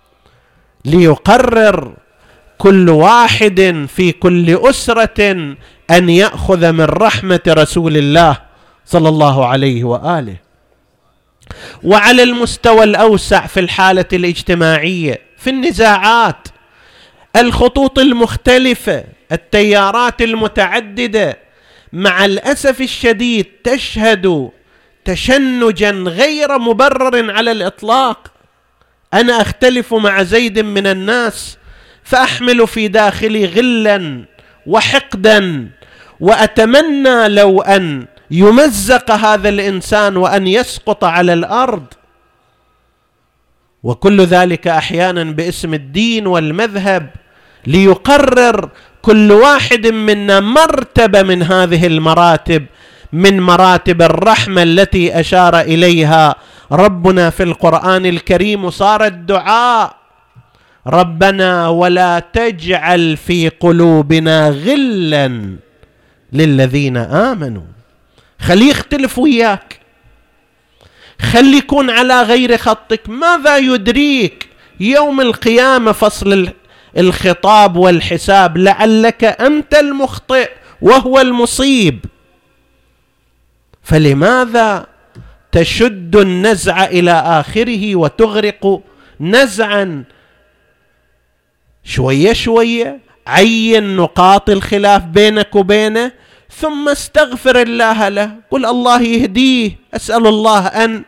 ليقرر كل واحد في كل أسرة أن يأخذ من رحمة رسول الله صلى الله عليه وآله. وعلى المستوى الأوسع في الحالة الاجتماعية، في النزاعات، الخطوط المختلفة، التيارات المتعددة، مع الأسف الشديد تشهد تشنجا غير مبرر على الإطلاق. أنا أختلف مع زيد من الناس فأحمل في داخلي غلا وحقدا، وأتمنى لو أن يمزق هذا الإنسان وأن يسقط على الأرض، وكل ذلك أحيانا باسم الدين والمذهب، ليقرر كل واحد منا مرتبة من هذه المراتب، من مراتب الرحمة التي أشار إليها ربنا في القرآن الكريم. صار الدعاء: ربنا ولا تجعل في قلوبنا غلا للذين آمنوا. خليه يختلف وياك، خلي يكون على غير خطك. ماذا يدريك يوم القيامة فصل الخطاب والحساب؟ لعلك أنت المخطئ وهو المصيب. فلماذا تشد النزع إلى آخره وتغرق نزعا شوية شوية؟ عين نقاط الخلاف بينك وبينه، ثم استغفر الله له، قل الله يهديه، أسأل الله أن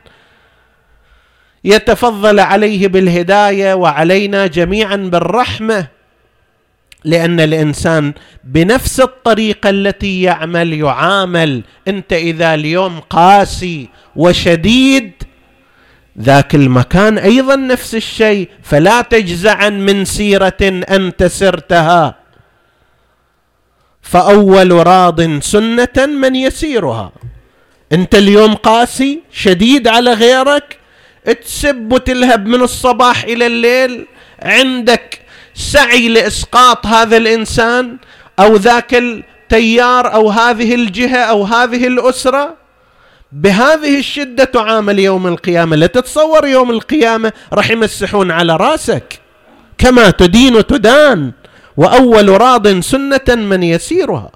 يتفضل عليه بالهداية وعلينا جميعا بالرحمة. لأن الإنسان بنفس الطريقة التي يعامل. أنت إذا اليوم قاسي وشديد، ذاك المكان أيضا نفس الشيء، فلا تجزعا من سيرة أنت سرتها، فأول راض سنة من يسيرها. أنت اليوم قاسي شديد على غيرك، تسب وتلهب من الصباح إلى الليل، عندك سعي لإسقاط هذا الإنسان أو ذاك التيار أو هذه الجهة أو هذه الأسرة، بهذه الشدة تعامل يوم القيامة. لا تتصور يوم القيامة رح يمسحون على راسك، كما تدين تدان، وأول راض سنة من يسيرها.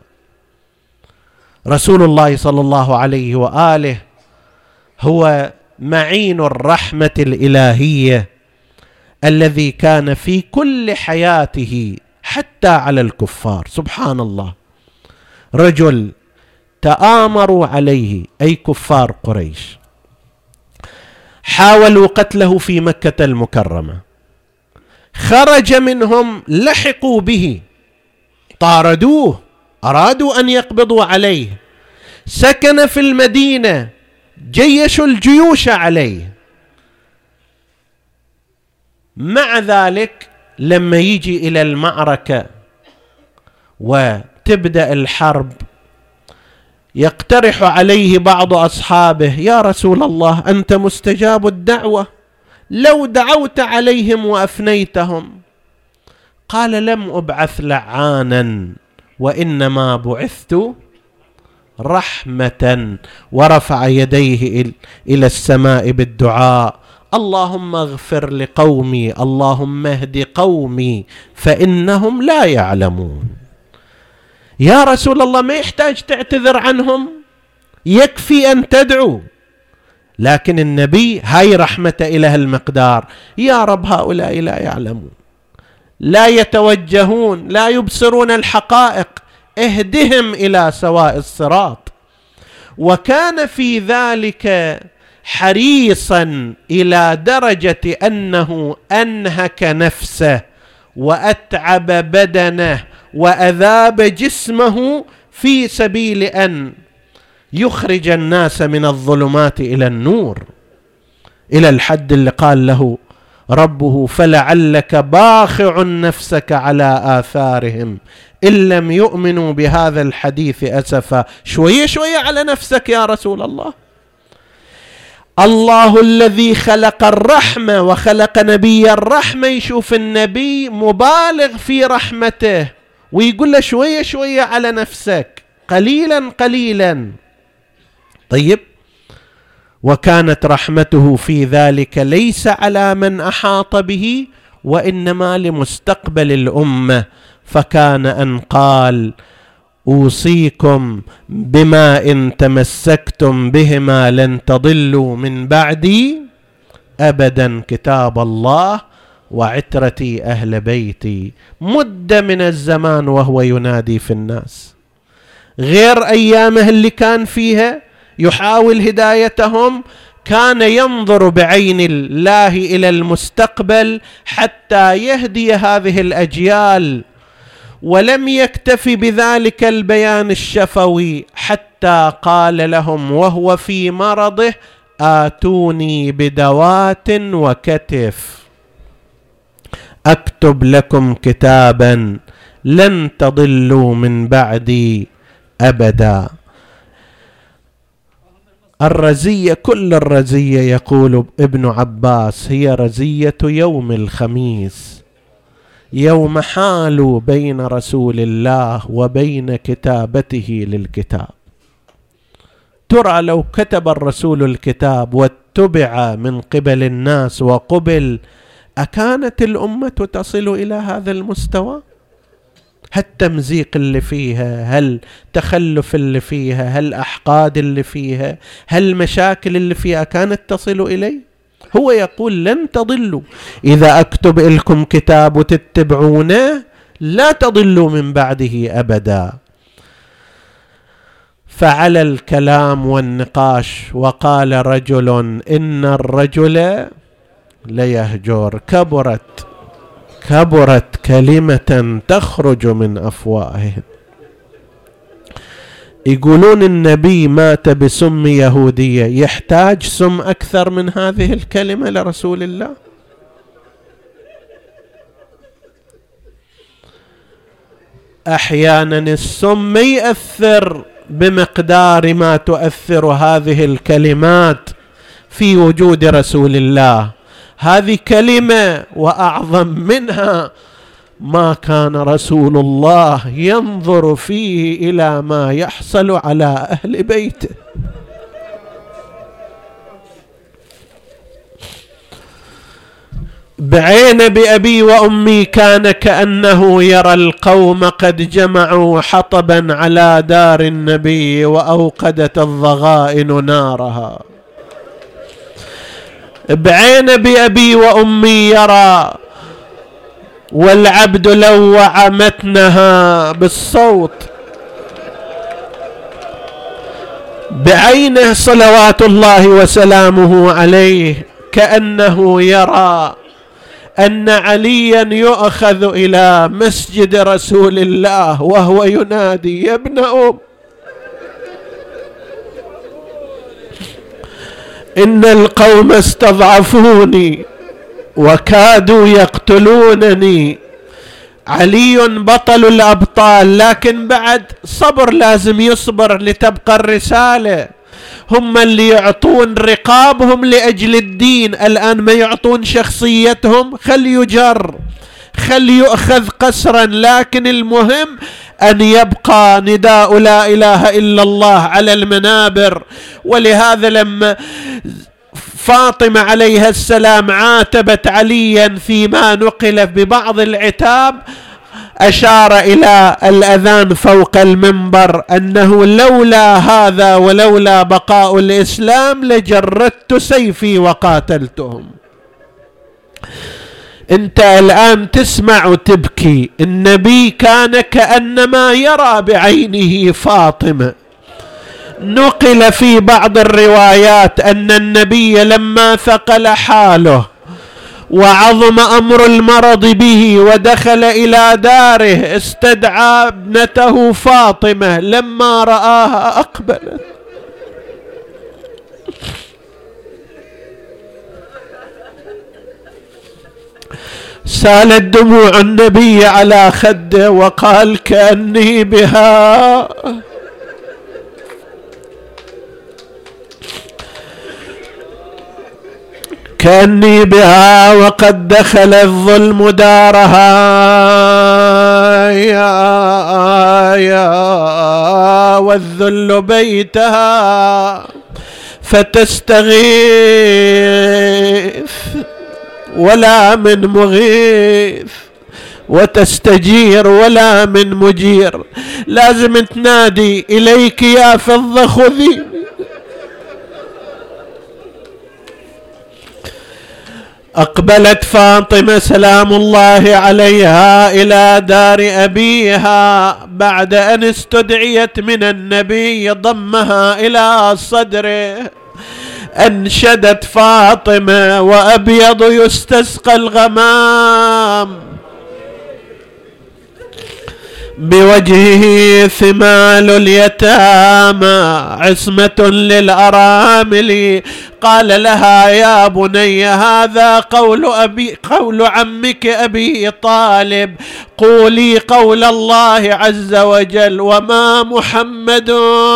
رسول الله صلى الله عليه وآله هو معين الرحمة الإلهية الذي كان في كل حياته حتى على الكفار. سبحان الله، رجل تآمروا عليه أي كفار قريش، حاولوا قتله في مكة المكرمة، خرج منهم، لحقوا به، طاردوه، أرادوا أن يقبضوا عليه، سكن في المدينة، جيشوا الجيوش عليه. مع ذلك لما يجي إلى المعركة وتبدأ الحرب، يقترح عليه بعض أصحابه: يا رسول الله، أنت مستجاب الدعوة، لو دعوت عليهم وأفنيتهم. قال: لم أبعث لعانا، وإنما بعثت رحمة. ورفع يديه إلى السماء بالدعاء: اللهم اغفر لقومي، اللهم اهد قومي فإنهم لا يعلمون. يا رسول الله، ما يحتاج تعتذر عنهم، يكفي أن تدعو. لكن النبي هاي رحمة إلى هالمقدار: يا رب، هؤلاء لا يعلمون، لا يتوجهون، لا يبصرون الحقائق، اهدهم إلى سواء الصراط. وكان في ذلك حريصا إلى درجة أنه أنهك نفسه وأتعب بدنه وأذاب جسمه في سبيل أن يخرج الناس من الظلمات إلى النور، إلى الحد اللي قال له ربه فلعلك باخع نفسك على آثارهم إن لم يؤمنوا بهذا الحديث أسفا. شوية شوية على نفسك يا رسول الله. الله الذي خلق الرحمة وخلق نبي الرحمة يشوف النبي مبالغ في رحمته ويقول له شوية شوية على نفسك، قليلا قليلا. طيب، وكانت رحمته في ذلك ليس على من أحاط به وإنما لمستقبل الأمة، فكان أن قال: أوصيكم بما إن تمسكتم بهما لن تضلوا من بعدي أبدا، كتاب الله وعترتي أهل بيتي. مدة من الزمان وهو ينادي في الناس، غير أيامه اللي كان فيها يحاول هدايتهم، كان ينظر بعين الله إلى المستقبل حتى يهدي هذه الأجيال. ولم يكتفي بذلك البيان الشفوي، حتى قال لهم وهو في مرضه: آتوني بدوات وكتف أكتب لكم كتابا لن تضلوا من بعدي أبدا. الرزية، كل الرزية يقول ابن عباس هي رزية يوم الخميس، يوم حالوا بين رسول الله وبين كتابته للكتاب. ترى لو كتب الرسول الكتاب واتبع من قبل الناس وقبل، أكانت الأمة تصل إلى هذا المستوى؟ هالتمزيق اللي فيها، هالتخلف اللي فيها، هالأحقاد اللي فيها، هالمشاكل اللي فيها كانت تصل إليه؟ هو يقول لن تضلوا، إذا أكتب لكم كتاب وتتبعونه لا تضلوا من بعده أبدا. فعلى الكلام والنقاش، وقال رجل: إن الرجل ليهجر، كبرت كلمة تخرج من أفواههم. يقولون النبي مات بسم يهودية، يحتاج سم أكثر من هذه الكلمة لرسول الله؟ أحيانا السم يأثر بمقدار ما تؤثر هذه الكلمات في وجود رسول الله. هذه كلمة، وأعظم منها ما كان رسول الله ينظر فيه إلى ما يحصل على أهل بيته. بعين بأبي وأمي كان كأنه يرى القوم قد جمعوا حطبا على دار النبي وأوقدت الضغائن نارها. بعين بأبي وأمي يرى، والعبد لوع متنها بالصوت. بعينه صلوات الله وسلامه عليه كأنه يرى أن عليا يؤخذ إلى مسجد رسول الله وهو ينادي: يا ابن أم، إن القوم استضعفوني وكادوا يقتلونني. علي بطل الأبطال، لكن بعد صبر، لازم يصبر لتبقى الرسالة. هم اللي يعطون رقابهم لأجل الدين، الآن ما يعطون شخصيتهم، خل يجر، خل يؤخذ قسرا، لكن المهم أن يبقى نداء لا إله إلا الله على المنابر. ولهذا لما فاطمة عليها السلام عاتبت عليا فيما نقل ببعض العتاب، أشار إلى الأذان فوق المنبر أنه لولا هذا ولولا بقاء الإسلام لجردت سيفي وقاتلتهم. أنت الآن تسمع وتبكي. النبي كان كأنما يرى بعينه فاطمة. نقل في بعض الروايات أن النبي لما ثقل حاله وعظم أمر المرض به ودخل إلى داره استدعى ابنته فاطمة، لما رآها أقبلت. سالت دموع النبي على خده وقال كأني بها وقد دخل الظلم دارها والذل بيتها فتستغيث ولا من مغيث وتستجير ولا من مجير. لازم تنادي إليك يا فضة خذي. أقبلت فاطمة سلام الله عليها إلى دار أبيها بعد أن استدعيت من النبي، ضمها إلى صدره. أنشدت فاطمة وأبيض يستسقى الغمام بوجهه ثمال اليتامى عصمة للأرامل. قال لها يا بني هذا قول عمك أبي طالب، قولي قول الله عز وجل وما محمد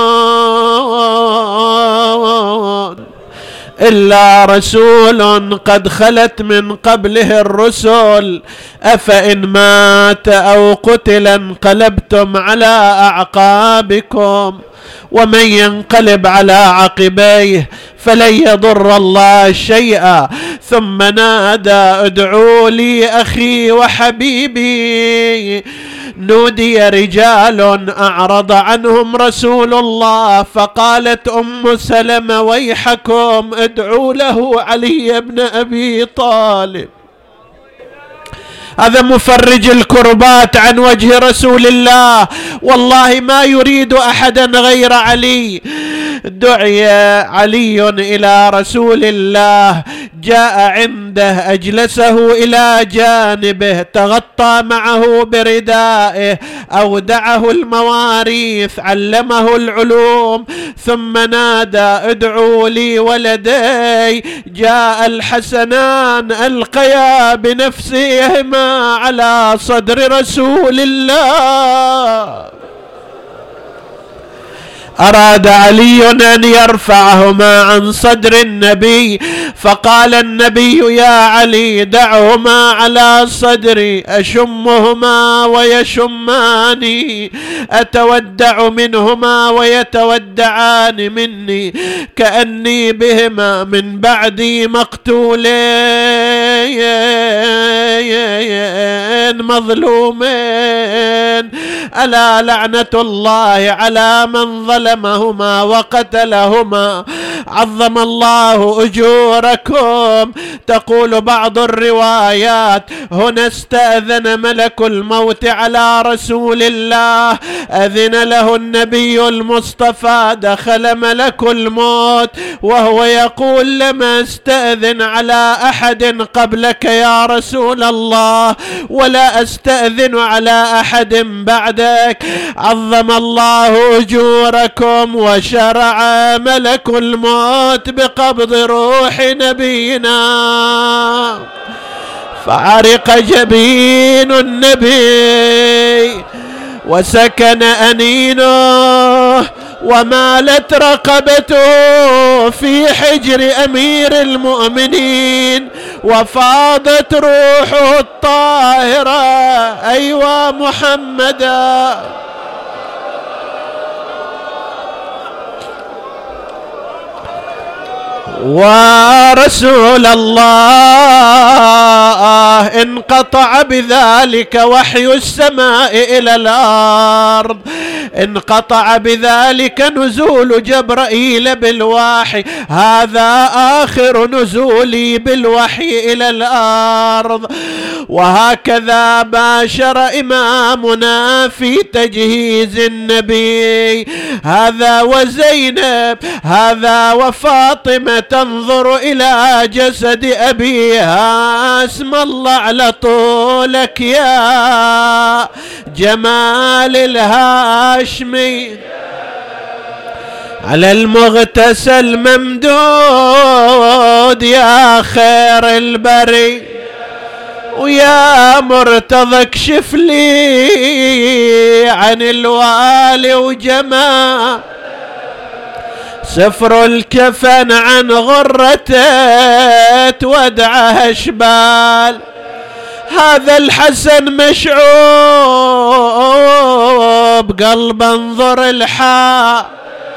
إلا رسول قد خلت من قبله الرسل أفإن مات أو قتل انقلبتم على أعقابكم ومن ينقلب على عقبيه فلن يضر الله شيئا. ثم نادى ادعوا لي أخي وحبيبي. نودي رجال أعرض عنهم رسول الله فقالت أم سلمة ويحكم ادعوا له علي بن أبي طالب، هذا مفرج الكربات عن وجه رسول الله، والله ما يريد أحدا غير علي. دعي علي إلى رسول الله، جاء عنده أجلسه إلى جانبه، تغطى معه بردائه، أودعه المواريث، علمه العلوم، ثم نادى ادعوا لي ولدي. جاء الحسنان ألقيا بنفسهما على صدر رسول الله. أراد علي أن يرفعهما عن صدر النبي، فقال النبي يا علي دعهما على صدري أشمهما ويشماني، أتودع منهما ويتودعان مني، كأني بهما من بعدي مقتولين مظلومين. ألا لعنة الله على من ظلمهما وقتلهما، عظم الله أجوركم. تقول بعض الروايات هنا استأذن ملك الموت على رسول الله، أذن له النبي المصطفى، دخل ملك الموت وهو يقول لما استأذن على أحد قبلك يا رسول الله ولا أستأذن على أحد بعدك، عظم الله أجوركم. وشرع ملك الموت بقبض روح نبينا، فعرق جبين النبي وسكن أنينه ومالت رقبته في حجر أمير المؤمنين، وفاضت روحه الطاهرة أيوا محمدا. ورسول الله انقطع بذلك وحي السماء إلى الأرض، انقطع بذلك نزول جبرائيل بالوحي، هذا آخر نزولي بالوحي إلى الأرض. وهكذا باشر إمامنا في تجهيز النبي، هذا وزينب، هذا وفاطمة تنظر إلى جسد أبيها. اسم الله على طولك يا جمال الهاشمي، على المغتسل ممدود يا خير البري، ويا مرتضى اكشف لي عن الوالي وجمال سفر الكفن عن غرته تودعه شبال. هذا الحسن مشعوب قلب انظر الحال.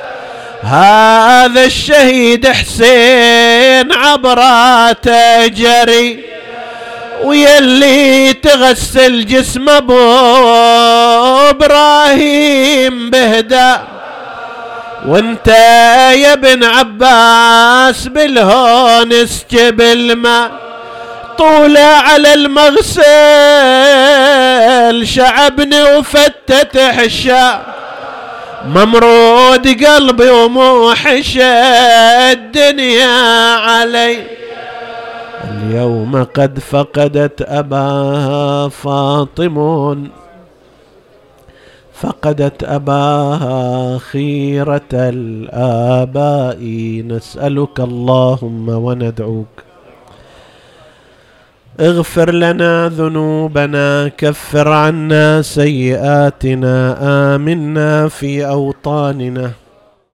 هذا الشهيد حسين عبراته جري ويلي تغسل جسم ابو ابراهيم بهدى. وانت يا ابن عباس بالهون اسكب الماء طولة على المغسل شعبني وفتت حشا ممرود قلبي وموحش الدنيا علي. اليوم قد فقدت أباها فاطم فقدت أباها خيرة الآباء. نسألك اللهم وندعوك اغفر لنا ذنوبنا كفر عنا سيئاتنا آمنا في أوطاننا